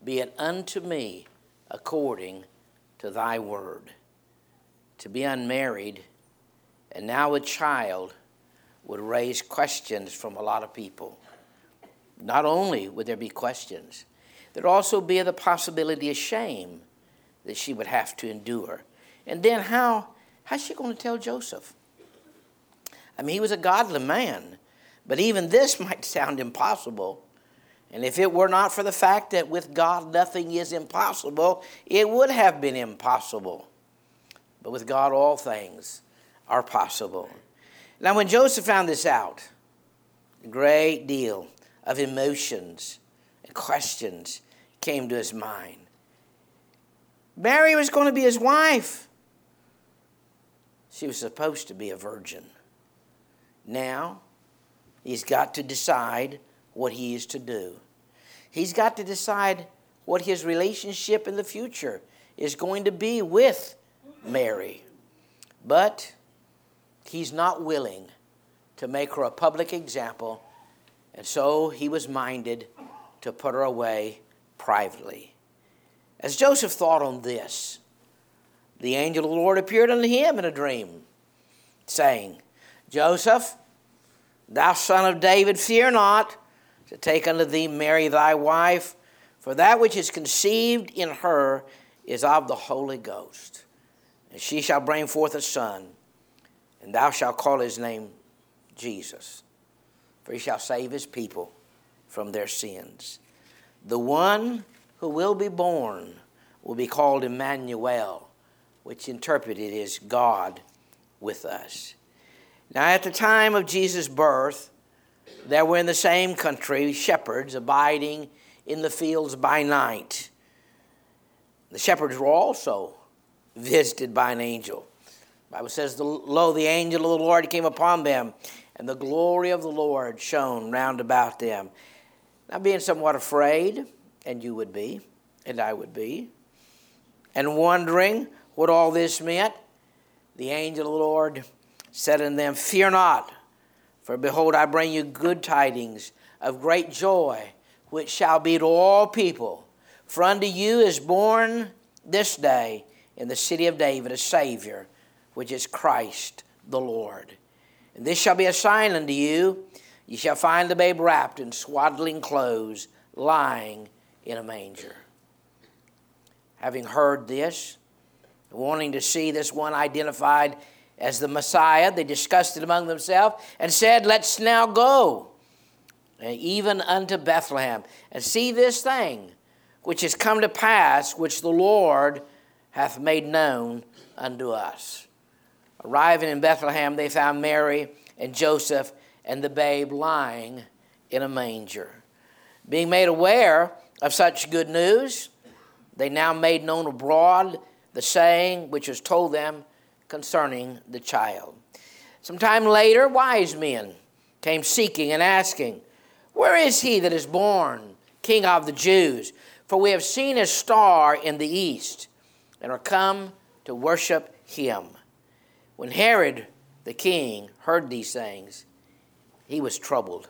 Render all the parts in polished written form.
be it unto me according to thy word. To be unmarried and now a child would raise questions from a lot of people. Not only would there be questions, there'd also be the possibility of shame that she would have to endure. And then how's she going to tell Joseph? I mean, he was a godly man, but even this might sound impossible. And if it were not for the fact that with God nothing is impossible, it would have been impossible. But with God all things are possible. Now when Joseph found this out, a great deal of emotions and questions came to his mind. Mary was going to be his wife. She was supposed to be a virgin. Now, he's got to decide what he is to do. He's got to decide what his relationship in the future is going to be with Mary. But he's not willing to make her a public example, and so he was minded to put her away privately. As Joseph thought on this, the angel of the Lord appeared unto him in a dream, saying, Joseph, thou son of David, fear not to take unto thee Mary thy wife, for that which is conceived in her is of the Holy Ghost. And she shall bring forth a son, and thou shalt call his name Jesus, for he shall save his people from their sins. The one who will be born will be called Emmanuel, which interpreted is God with us. Now at the time of Jesus' birth, there were in the same country shepherds abiding in the fields by night. The shepherds were also visited by an angel. The Bible says, lo, the angel of the Lord came upon them, and the glory of the Lord shone round about them. Now being somewhat afraid, and you would be, and I would be, and wondering what all this meant, the angel of the Lord said unto them, Fear not, for behold, I bring you good tidings of great joy, which shall be to all people. For unto you is born this day in the city of David a Savior, which is Christ the Lord. And this shall be a sign unto you. You shall find the babe wrapped in swaddling clothes, lying in a manger. Having heard this, wanting to see this one identified as the Messiah, they discussed it among themselves and said, Let's now go, even unto Bethlehem, and see this thing which has come to pass, which the Lord hath made known unto us. Arriving in Bethlehem, they found Mary and Joseph and the babe lying in a manger. Being made aware of such good news, they now made known abroad the saying which was told them concerning the child. Sometime later, wise men came seeking and asking, Where is he that is born, King of the Jews? For we have seen his star in the east, and are come to worship him. When Herod the king heard these things, he was troubled,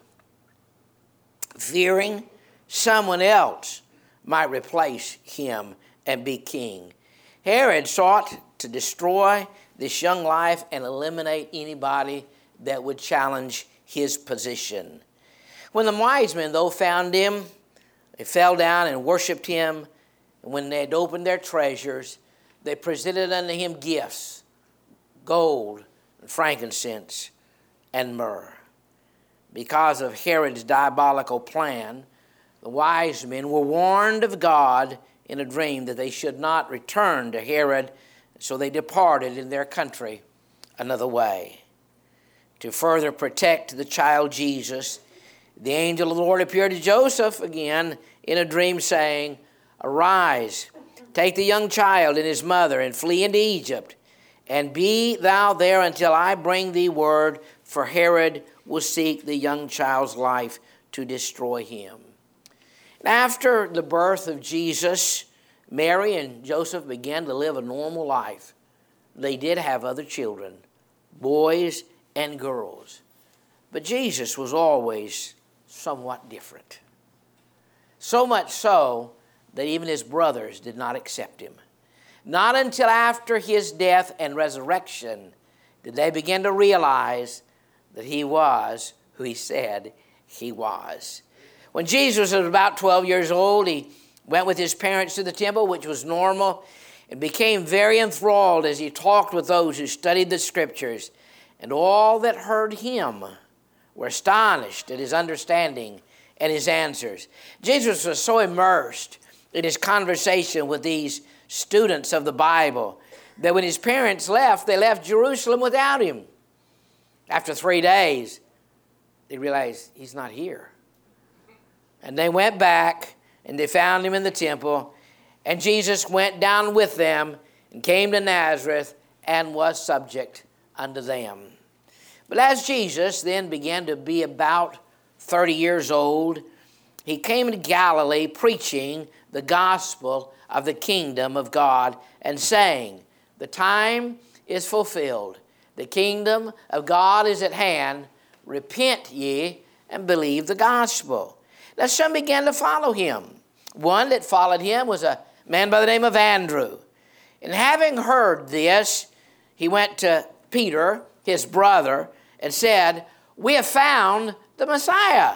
fearing someone else might replace him and be king. Herod sought to destroy this young life and eliminate anybody that would challenge his position. When the wise men, though, found him, they fell down and worshiped him. And when they had opened their treasures, they presented unto him gifts, gold and frankincense and myrrh. Because of Herod's diabolical plan, the wise men were warned of God in a dream that they should not return to Herod, so they departed in their country another way. To further protect the child Jesus, the angel of the Lord appeared to Joseph again in a dream, saying, Arise, take the young child and his mother, and flee into Egypt, and be thou there until I bring thee word, for Herod will seek the young child's life to destroy him. And after the birth of Jesus, Mary and Joseph began to live a normal life. They did have other children, boys and girls. But Jesus was always somewhat different. So much so that even his brothers did not accept him. Not until after his death and resurrection did they begin to realize that he was who he said he was. When Jesus was about 12 years old, he went with his parents to the temple, which was normal, and became very enthralled as he talked with those who studied the Scriptures. And all that heard him were astonished at his understanding and his answers. Jesus was so immersed in his conversation with these students of the Bible that when his parents left, they left Jerusalem without him. After 3 days, they realized he's not here. And they went back and they found him in the temple. And Jesus went down with them and came to Nazareth and was subject unto them. But as Jesus then began to be about 30 years old, he came to Galilee preaching the gospel of the kingdom of God and saying, the time is fulfilled. The kingdom of God is at hand. Repent ye and believe the gospel. Now some began to follow him. One that followed him was a man by the name of Andrew. And having heard this, he went to Peter, his brother, and said, we have found the Messiah.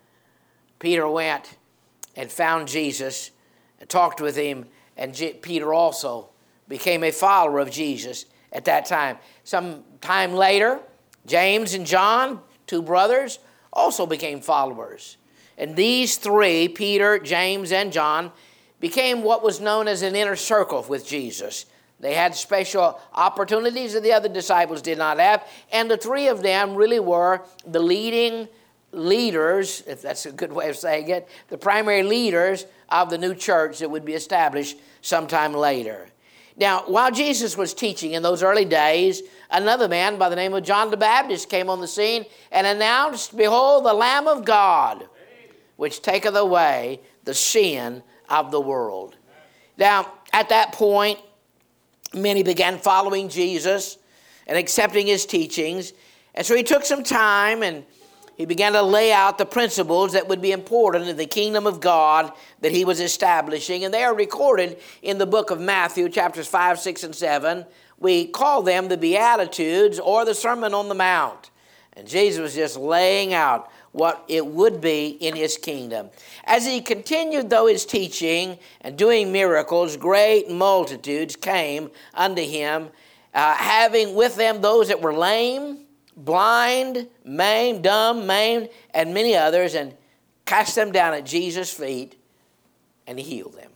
Peter went and found Jesus and talked with him, and Peter also became a follower of Jesus at that time. Some time later, James and John, two brothers, also became followers. And these three, Peter, James, and John, became what was known as an inner circle with Jesus. They had special opportunities that the other disciples did not have, and the three of them really were the leading leaders, if that's a good way of saying it, the primary leaders of the new church that would be established sometime later. Now, while Jesus was teaching in those early days, another man by the name of John the Baptist came on the scene and announced, behold, the Lamb of God, which taketh away the sin of the world. Now, at that point, many began following Jesus and accepting his teachings. And so he took some time and he began to lay out the principles that would be important in the kingdom of God that he was establishing. And they are recorded in the book of Matthew, chapters 5, 6, and 7. We call them the Beatitudes or the Sermon on the Mount. And Jesus was just laying out what it would be in his kingdom. As he continued, though, his teaching and doing miracles, great multitudes came unto him, having with them those that were lame, blind, maimed, dumb, maimed, and many others, and cast them down at Jesus' feet, and he healed them.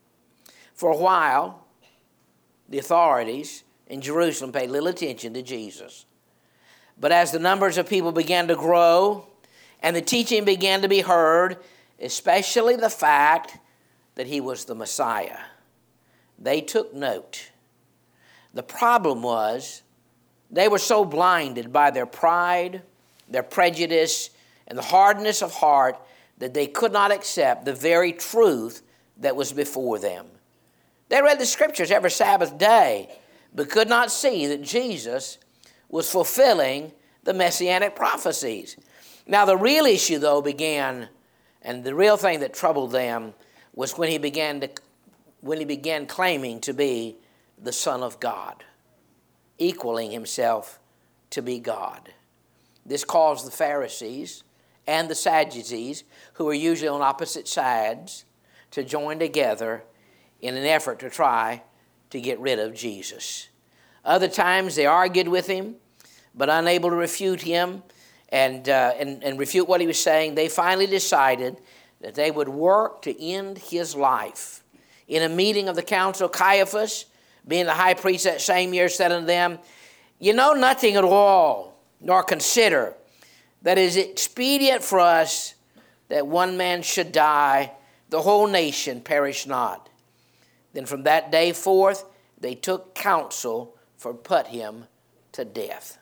For a while, the authorities in Jerusalem paid little attention to Jesus. But as the numbers of people began to grow, and the teaching began to be heard, especially the fact that he was the Messiah, they took note. The problem was they were so blinded by their pride, their prejudice, and the hardness of heart that they could not accept the very truth that was before them. They read the Scriptures every Sabbath day, but could not see that Jesus was fulfilling the Messianic prophecies. Now, the real issue, though, began, and the real thing that troubled them was when he began claiming to be the Son of God, equaling himself to be God. This caused the Pharisees and the Sadducees, who were usually on opposite sides, to join together in an effort to try to get rid of Jesus. Other times they argued with him, but unable to refute him and refute what he was saying, they finally decided that they would work to end his life. In a meeting of the council, Caiaphas, being the high priest that same year, said unto them, you know nothing at all, nor consider that it is expedient for us that one man should die, the whole nation perish not. Then from that day forth, they took counsel for put him to death.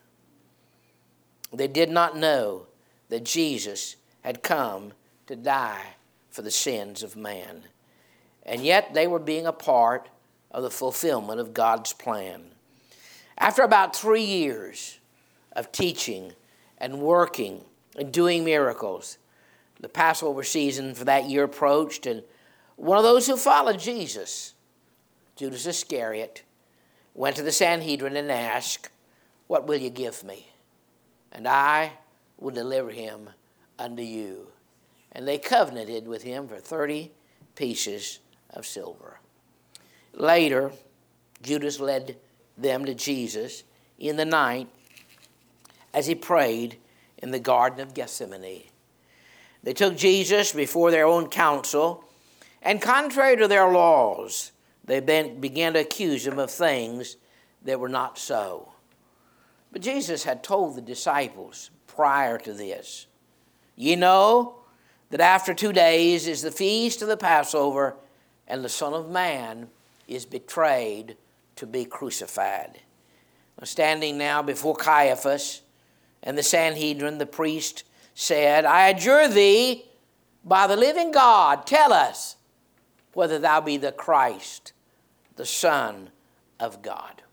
They did not know that Jesus had come to die for the sins of man. And yet they were being a part of the fulfillment of God's plan. After about 3 years of teaching and working and doing miracles, the Passover season for that year approached, and one of those who followed Jesus, Judas Iscariot, went to the Sanhedrin and asked, "What will you give me? And I will deliver him unto you." And they covenanted with him for 30 pieces of silver. Later, Judas led them to Jesus in the night as he prayed in the Garden of Gethsemane. They took Jesus before their own council, and contrary to their laws, they began to accuse him of things that were not so. But Jesus had told the disciples prior to this, "Ye know that after 2 days is the feast of the Passover, and the Son of Man is betrayed to be crucified." Standing now before Caiaphas and the Sanhedrin, the priest said, "I adjure thee by the living God, tell us whether thou be the Christ, the Son of God."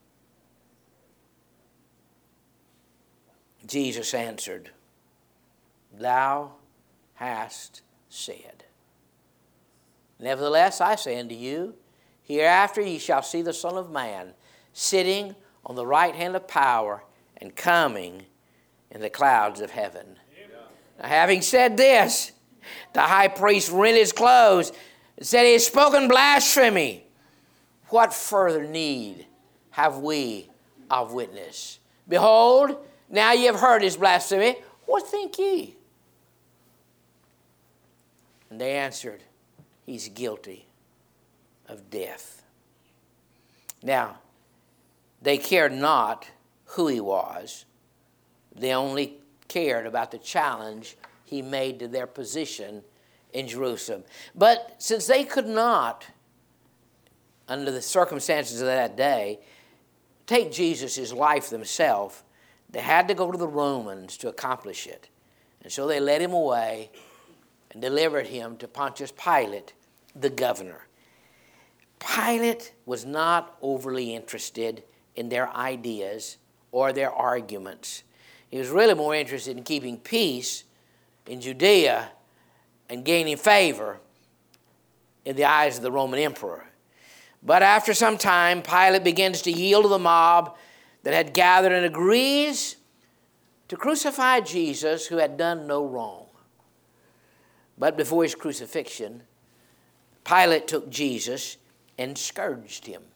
Jesus answered, "Thou hast said. Nevertheless, I say unto you, hereafter ye shall see the Son of Man sitting on the right hand of power and coming in the clouds of heaven." Now, having said this, the high priest rent his clothes and said, "He has spoken blasphemy. What further need have we of witness? Behold, now ye have heard his blasphemy. What think ye?" And they answered, "He's guilty of death." Now, they cared not who he was. They only cared about the challenge he made to their position in Jerusalem. But since they could not, under the circumstances of that day, take Jesus' life themselves, they had to go to the Romans to accomplish it. And so they led him away and delivered him to Pontius Pilate, the governor. Pilate was not overly interested in their ideas or their arguments. He was really more interested in keeping peace in Judea and gaining favor in the eyes of the Roman emperor. But after some time, Pilate begins to yield to the mob that had gathered and agrees to crucify Jesus, who had done no wrong. But before his crucifixion, Pilate took Jesus and scourged him.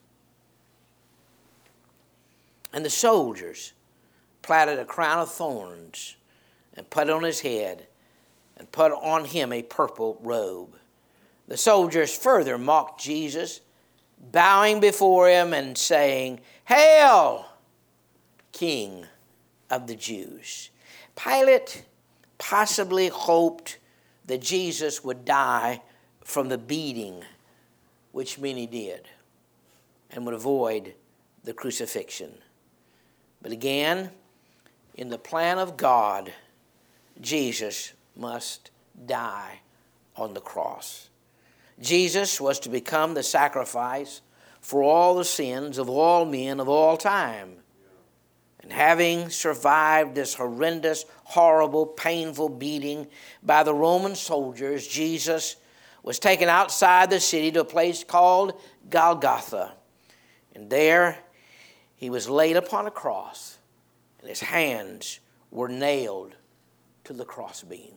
And the soldiers platted a crown of thorns and put it on his head and put on him a purple robe. The soldiers further mocked Jesus, bowing before him and saying, "Hail, King of the Jews." Pilate possibly hoped that Jesus would die from the beating, which many did, and would avoid the crucifixion. But again, in the plan of God, Jesus must die on the cross. Jesus was to become the sacrifice for all the sins of all men of all time. And having survived this horrendous, horrible, painful beating by the Roman soldiers, Jesus was taken outside the city to a place called Golgotha. And there he was laid upon a cross, and his hands were nailed to the crossbeam.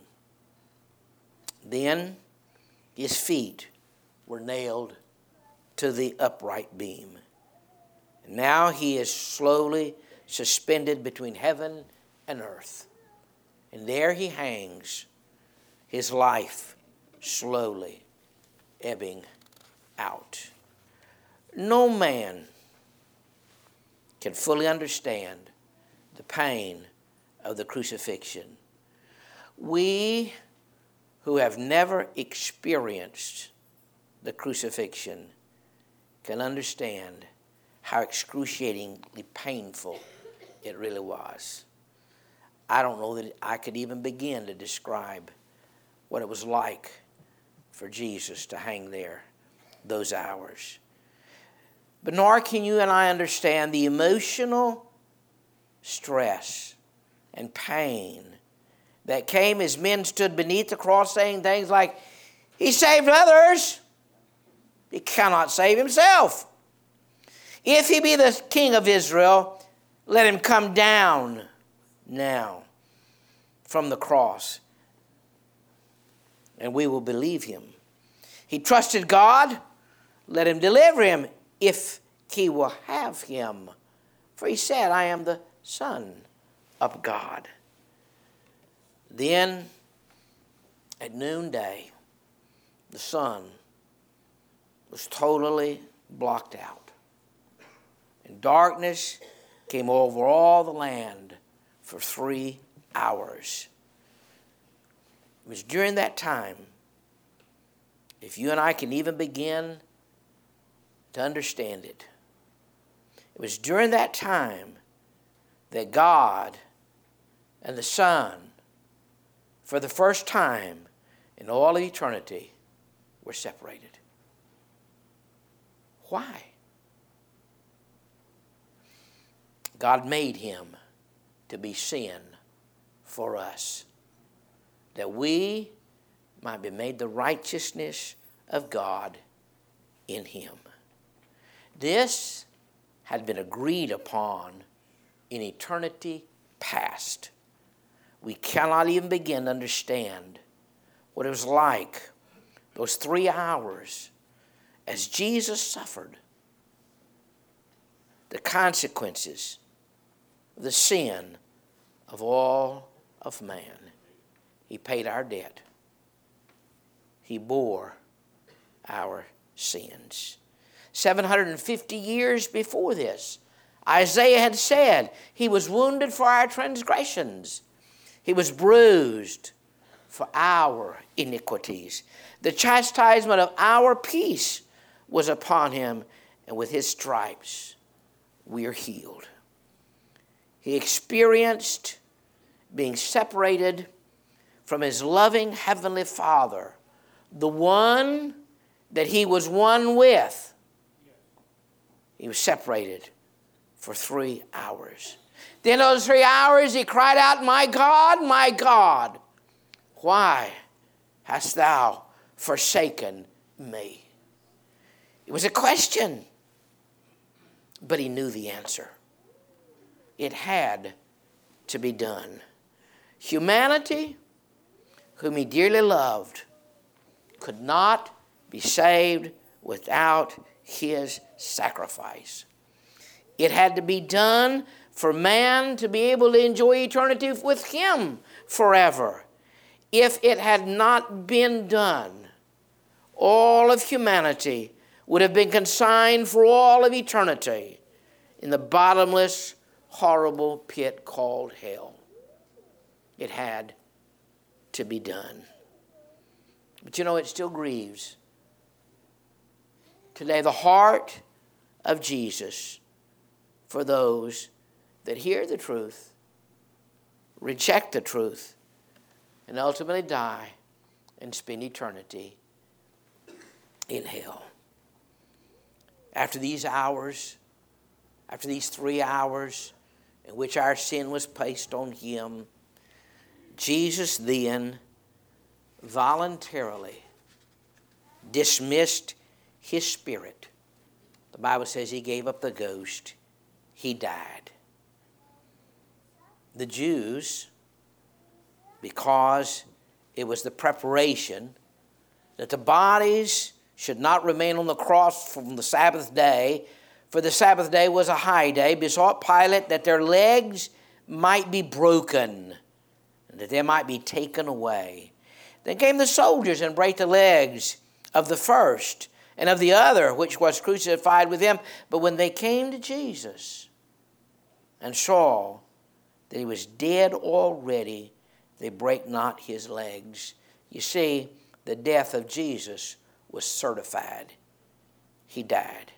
Then his feet were nailed to the upright beam. And now he is slowly suspended between heaven and earth. And there he hangs, his life slowly ebbing out. No man can fully understand the pain of the crucifixion. We who have never experienced the crucifixion can understand how excruciatingly painful it really was. I don't know that I could even begin to describe what it was like for Jesus to hang there those hours. But nor can you and I understand the emotional stress and pain that came as men stood beneath the cross saying things like, "He saved others, He cannot save himself. If he be the King of Israel, let him come down now from the cross, and we will believe him. He trusted God, let him deliver him if he will have him. For he said, I am the Son of God. Then at noonday, the sun was totally blocked out. And darkness came over all the land for 3 hours. It was during that time, if you and I can even begin to understand it, it was during that time that God and the Son, for the first time in all of eternity, were separated. Why? God made him to be sin for us, that we might be made the righteousness of God in him. This had been agreed upon in eternity past. We cannot even begin to understand what it was like those 3 hours as Jesus suffered the consequences of the sin of all of man. He paid our debt. He bore our sins. 750 years before this, Isaiah had said, he was wounded for our transgressions. He was bruised for our iniquities. The chastisement of our peace was upon him, and with his stripes we are healed. He experienced being separated from his loving heavenly Father, the one that he was one with. He was separated for 3 hours. Then those 3 hours he cried out, my God, why hast thou forsaken me? It was a question, but he knew the answer. It had to be done. Humanity, whom he dearly loved, could not be saved without his sacrifice. It had to be done for man to be able to enjoy eternity with him forever. If it had not been done, all of humanity would have been consigned for all of eternity in the bottomless, horrible pit called hell. It had to be done. But you know, it still grieves today the heart of Jesus for those that hear the truth, reject the truth, and ultimately die and spend eternity in hell. After these hours, after these 3 hours in which our sin was placed on him, Jesus then voluntarily dismissed his spirit. The Bible says he gave up the ghost. He died. The Jews, because it was the preparation that the bodies should not remain on the cross from the Sabbath day, for the Sabbath day was a high day, besought Pilate that their legs might be broken and that they might be taken away. Then came the soldiers and brake the legs of the first and of the other, which was crucified with him. But when they came to Jesus and saw that he was dead already, they brake not his legs. You see, the death of Jesus was certified. He died.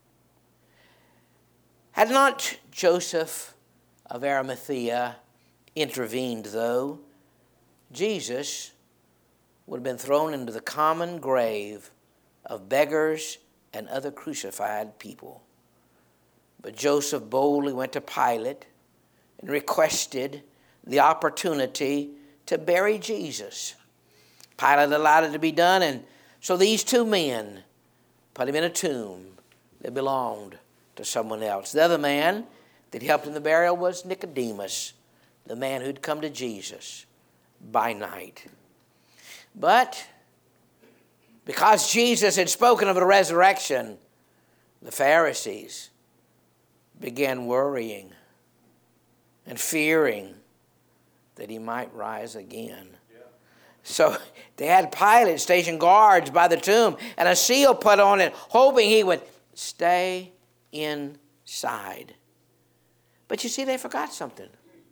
Had not Joseph of Arimathea intervened, though, Jesus would have been thrown into the common grave of beggars and other crucified people. But Joseph boldly went to Pilate and requested the opportunity to bury Jesus. Pilate allowed it to be done, and so these two men put him in a tomb that belonged to someone else. The other man that helped in the burial was Nicodemus, the man who'd come to Jesus by night. But because Jesus had spoken of a resurrection, the Pharisees began worrying and fearing that he might rise again. So they had Pilate station guards by the tomb and a seal put on it, hoping he would stay inside. But you see, they forgot something.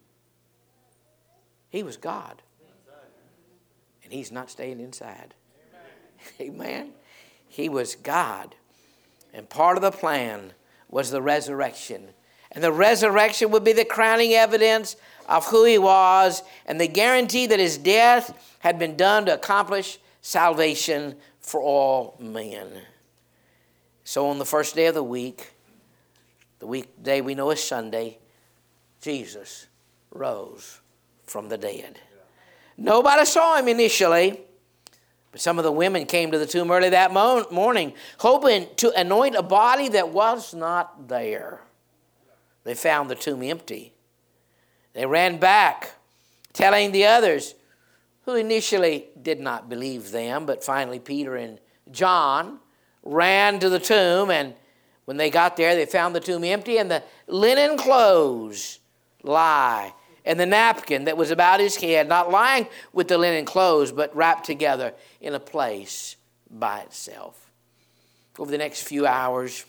He was God. And he's not staying inside. Amen. He was God. And part of the plan was the resurrection. And the resurrection would be the crowning evidence of who he was and the guarantee that his death had been done to accomplish salvation for all men. So on the first day of the weekday we know is Sunday, Jesus rose from the dead. Nobody saw him initially, but some of the women came to the tomb early that morning, hoping to anoint a body that was not there. They found the tomb empty. They ran back, telling the others, who initially did not believe them, but finally Peter and John ran to the tomb, and when they got there, they found the tomb empty, and the linen clothes lie, and the napkin that was about his head, not lying with the linen clothes, but wrapped together in a place by itself. Over the next few hours,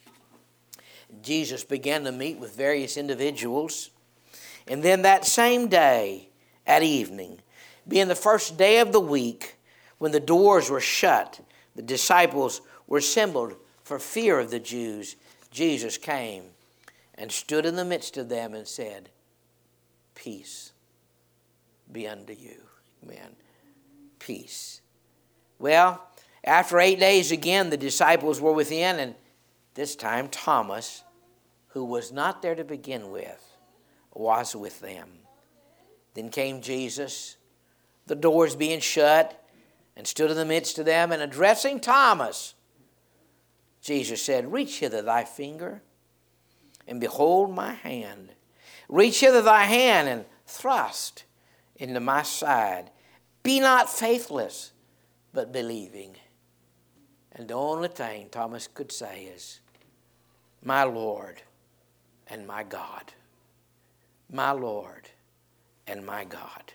Jesus began to meet with various individuals. And then that same day, at evening, being the first day of the week, when the doors were shut, the disciples were assembled for fear of the Jews. Jesus came and stood in the midst of them and said, peace be unto you. Amen. Peace. Well, after 8 days again, the disciples were within, and this time Thomas, who was not there to begin with, was with them. Then came Jesus, the doors being shut, and stood in the midst of them, and addressing Thomas, Jesus said, reach hither thy finger, and behold my hand. Reach hither thy hand, and thrust into my side. Be not faithless, but believing. And the only thing Thomas could say is, my Lord and my God. My Lord and my God.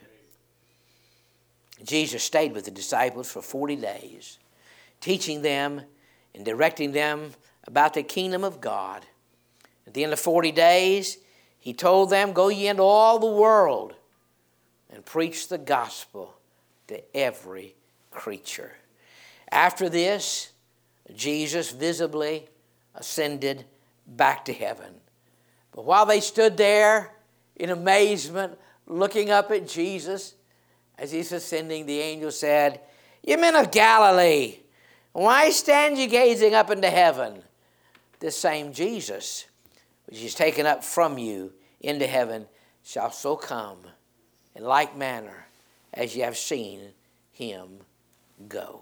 Jesus stayed with the disciples for 40 days, teaching them and directing them about the kingdom of God. At the end of 40 days, he told them, go ye into all the world and preach the gospel to every creature. After this, Jesus visibly ascended back to heaven. But while they stood there in amazement, looking up at Jesus as he's ascending, the angel said, ye men of Galilee, why stand ye gazing up into heaven? This same Jesus, which is taken up from you into heaven, shall so come in like manner as ye have seen him go.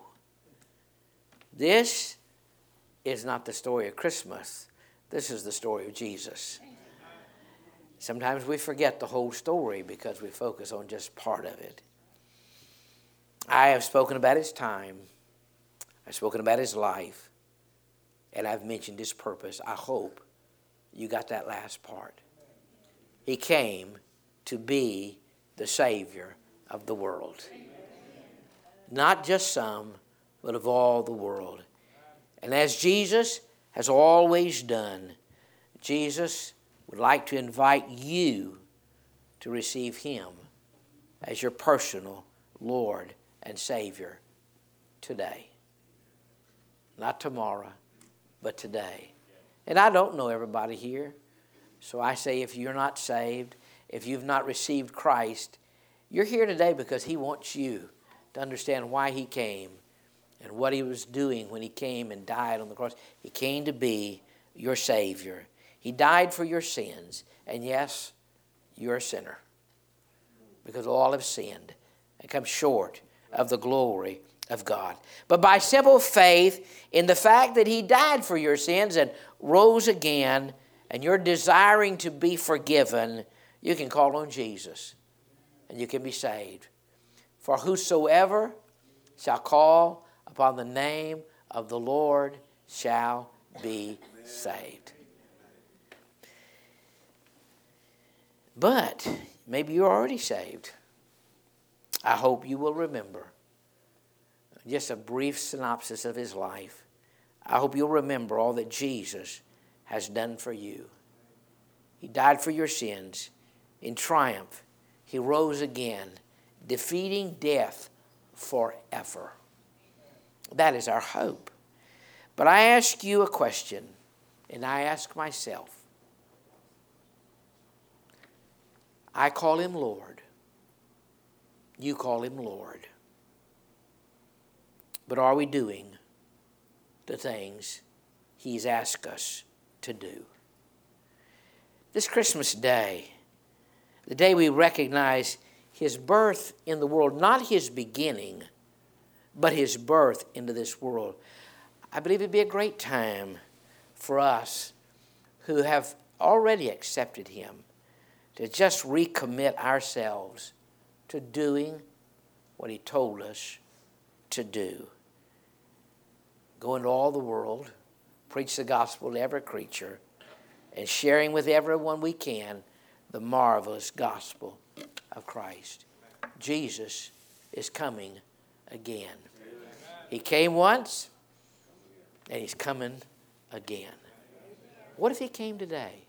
This is not the story of Christmas. This is the story of Jesus. Sometimes we forget the whole story because we focus on just part of it. I have spoken about his time. I've spoken about his life. And I've mentioned his purpose. I hope you got that last part. He came to be the Savior of the world. Not just some, but of all the world. And as Jesus has always done, Jesus would like to invite you to receive him as your personal Lord and Savior today. Not tomorrow, but today. And I don't know everybody here, so I say if you're not saved, if you've not received Christ, you're here today because he wants you to understand why he came and what he was doing when he came and died on the cross. He came to be your Savior. He died for your sins. And yes, you're a sinner because all have sinned and come short of the glory of God. But by simple faith in the fact that He died for your sins and rose again, and you're desiring to be forgiven, you can call on Jesus and you can be saved. For whosoever shall call upon the name of the Lord shall be saved. But maybe you're already saved. I hope you will remember just a brief synopsis of His life. I hope you'll remember all that Jesus has done for you. He died for your sins. In triumph, He rose again, defeating death forever. That is our hope. But I ask you a question, and I ask myself. I call Him Lord. You call Him Lord. But are we doing the things He's asked us to do? This Christmas Day, the day we recognize His birth in the world, not His beginning, but His birth into this world, I believe it'd be a great time for us who have already accepted Him to just recommit ourselves to doing what He told us to do. Go into all the world, preach the gospel to every creature, and sharing with everyone we can the marvelous gospel of Christ. Jesus is coming again. He came once, and He's coming again. What if He came today?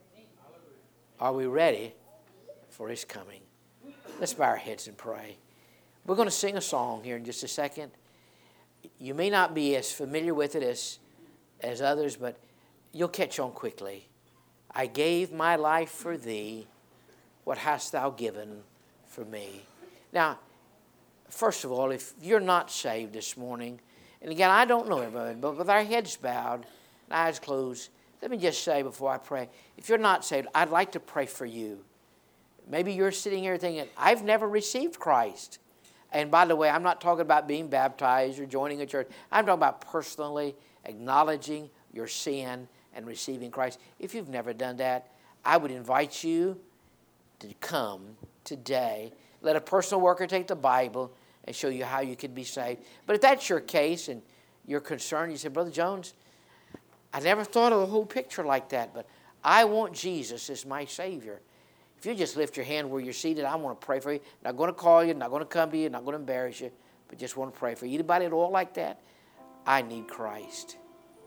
Are we ready for His coming? Let's bow our heads and pray. We're going to sing a song here in just a second. You may not be as familiar with it as others, but you'll catch on quickly. I gave my life for Thee. What hast Thou given for me? Now, first of all, if you're not saved this morning, and again, I don't know everybody, but with our heads bowed and eyes closed, let me just say before I pray, if you're not saved, I'd like to pray for you. Maybe you're sitting here thinking, I've never received Christ. And by the way, I'm not talking about being baptized or joining a church. I'm talking about personally acknowledging your sin and receiving Christ. If you've never done that, I would invite you to come today. Let a personal worker take the Bible and show you how you can be saved. But if that's your case and you're concerned, you say, Brother Jones, I never thought of the whole picture like that, but I want Jesus as my Savior. If you just lift your hand where you're seated, I want to pray for you. Not going to call you, not going to come to you, not going to embarrass you, but just want to pray for you. Anybody at all like that? I need Christ.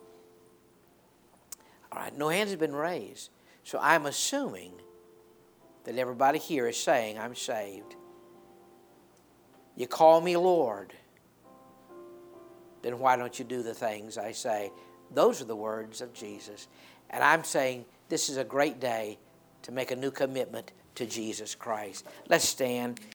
All right, no hands have been raised. So I'm assuming that everybody here is saying, I'm saved. You call me Lord. Then why don't you do the things I say? Those are the words of Jesus. And I'm saying this is a great day to make a new commitment to Jesus Christ. Let's stand.